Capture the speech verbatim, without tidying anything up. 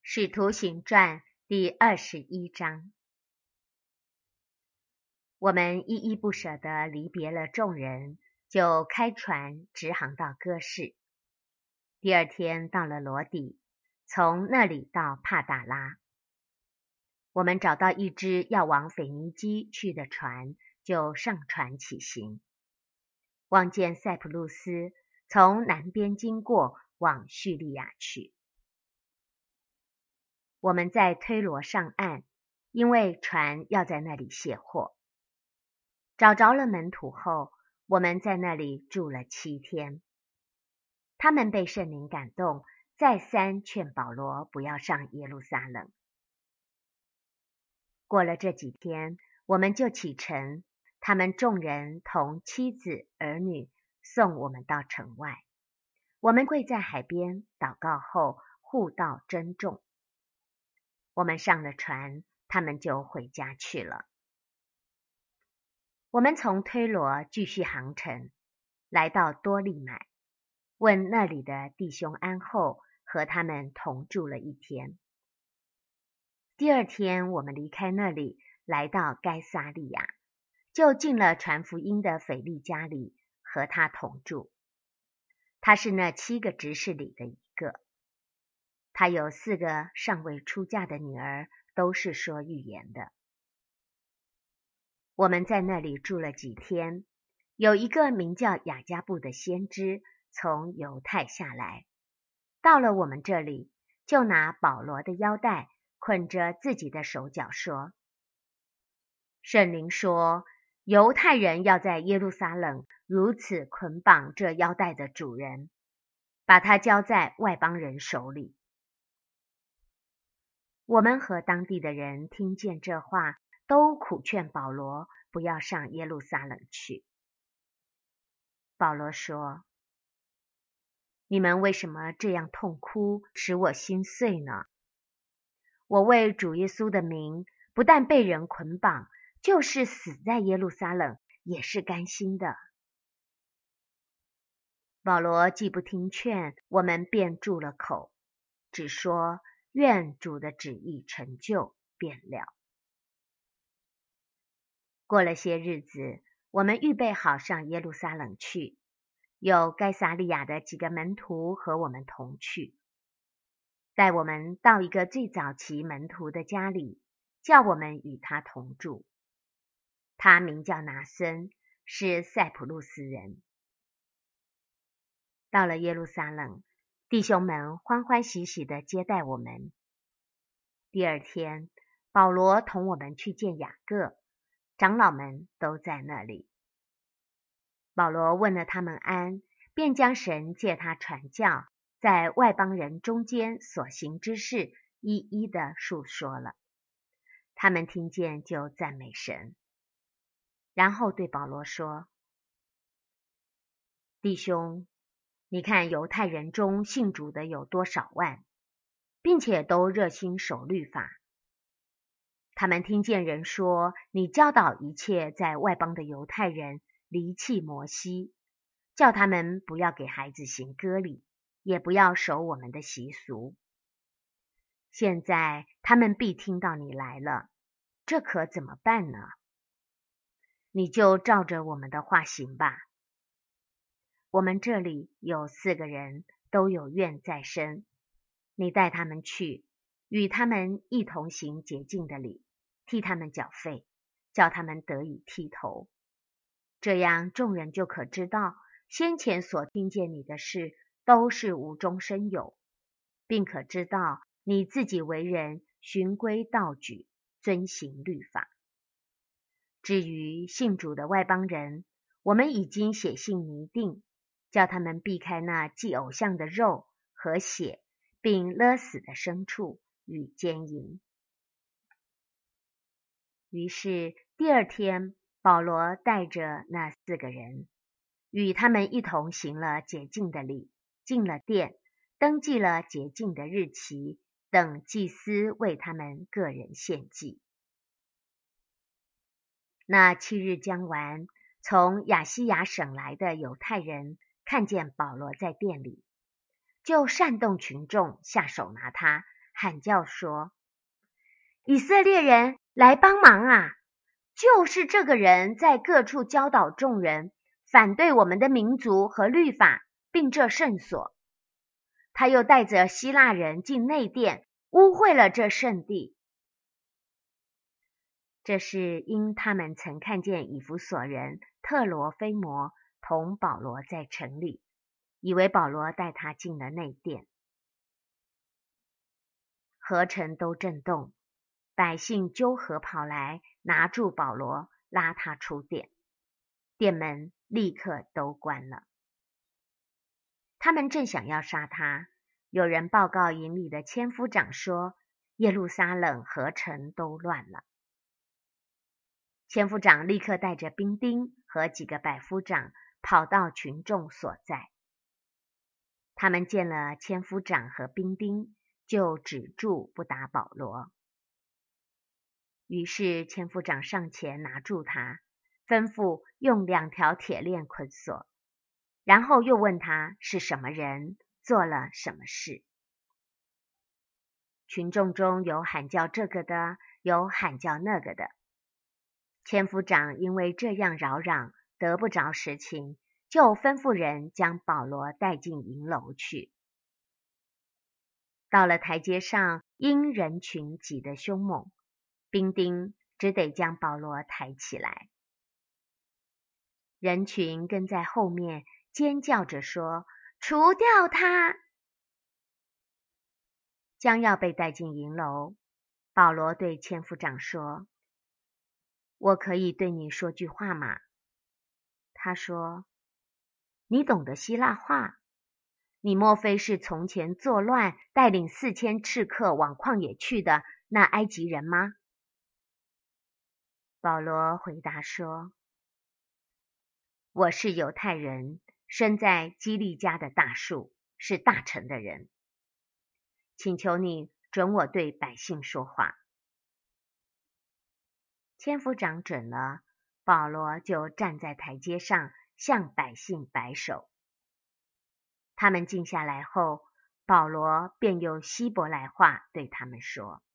使徒行传第二十一章，我们依依不舍地离别了众人，就开船直航到哥士。第二天到了罗底，从那里到帕达拉。我们找到一只要往腓尼基去的船，就上船起行。望见塞浦路斯从南边经过，往叙利亚去。我们在推罗上岸，因为船要在那里卸货。找着了门徒后，我们在那里住了七天。他们被圣灵感动，再三劝保罗不要上耶路撒冷。过了这几天，我们就启程，他们众人同妻子儿女送我们到城外。我们跪在海边祷告后，互道珍重。我们上了船，他们就回家去了。我们从推罗继续航程，来到多利买，问那里的弟兄安后，和他们同住了一天。第二天，我们离开那里，来到该撒利亚，就进了传福音的腓力家里，和他同住。他是那七个执事里的一个。他有四个尚未出嫁的女儿，都是说预言的。我们在那里住了几天，有一个名叫雅加布的先知从犹太下来，到了我们这里，就拿保罗的腰带捆着自己的手脚说：圣灵说，犹太人要在耶路撒冷如此捆绑这腰带的主人，把他交在外邦人手里。我们和当地的人听见这话，都苦劝保罗不要上耶路撒冷去。保罗说：你们为什么这样痛哭，使我心碎呢？我为主耶稣的名，不但被人捆绑，就是死在耶路撒冷，也是甘心的。保罗既不听劝，我们便住了口，只说愿主的旨意成就，便了。过了些日子，我们预备好上耶路撒冷去，有该撒利亚的几个门徒和我们同去，带我们到一个最早期门徒的家里，叫我们与他同住。他名叫拿孙，是塞浦路斯人。到了耶路撒冷，弟兄们欢欢喜喜地接待我们。第二天，保罗同我们去见雅各，长老们都在那里。保罗问了他们安，便将神借他传教，在外邦人中间所行之事，一一的述说了。他们听见就赞美神。然后对保罗说：弟兄，你看犹太人中信主的有多少万，并且都热心守律法。他们听见人说，你教导一切在外邦的犹太人离弃摩西，叫他们不要给孩子行割礼，也不要守我们的习俗。现在他们必听到你来了，这可怎么办呢？你就照着我们的话行吧。我们这里有四个人，都有愿在身，你带他们去，与他们一同行洁净的礼，替他们缴费，叫他们得以剃头。这样众人就可知道，先前所听见你的事，都是无中生有，并可知道你自己为人循规蹈矩，遵行律法。至于信主的外邦人，我们已经写信拟定，叫他们避开那祭偶像的肉和血，并勒死的牲畜与奸淫。于是第二天，保罗带着那四个人，与他们一同行了洁净的礼，进了殿，登记了洁净的日期，等祭司为他们个人献祭。那七日将完，从亚西亚省来的犹太人看见保罗在殿里，就煽动群众下手拿他， 喊叫说：以色列人，来帮忙啊！就是这个人在各处教导众人，反对我们的民族和律法，并这圣所。他又带着希腊人进内殿，污秽了这圣地。这是因他们曾看见以弗所人特罗菲摩同保罗在城里，以为保罗带他进了内殿。合城都震动，百姓纠合跑来，拿住保罗，拉他出殿，殿门立刻都关了。他们正想要杀他，有人报告营里的千夫长说，耶路撒冷合城都乱了。千夫长立刻带着兵丁和几个百夫长跑到群众所在。他们见了千夫长和兵丁，就止住不打保罗。于是千夫长上前拿住他，吩咐用两条铁链捆锁，然后又问他是什么人，做了什么事。群众中有喊叫这个的，有喊叫那个的。千夫长因为这样扰攘，得不着实情，就吩咐人将保罗带进营楼去。到了台阶上，因人群挤得凶猛，兵丁只得将保罗抬起来。人群跟在后面尖叫着说：除掉他！将要被带进营楼，保罗对千夫长说：我可以对你说句话吗？他说：你懂得希腊话？你莫非是从前作乱，带领四千刺客往旷野去的那埃及人吗？保罗回答说：我是犹太人，生在基利家的大树，是大城的人。请求你准我对百姓说话。千夫长准了，保罗就站在台阶上，向百姓摆手。他们静下来后，保罗便用希伯来话对他们说：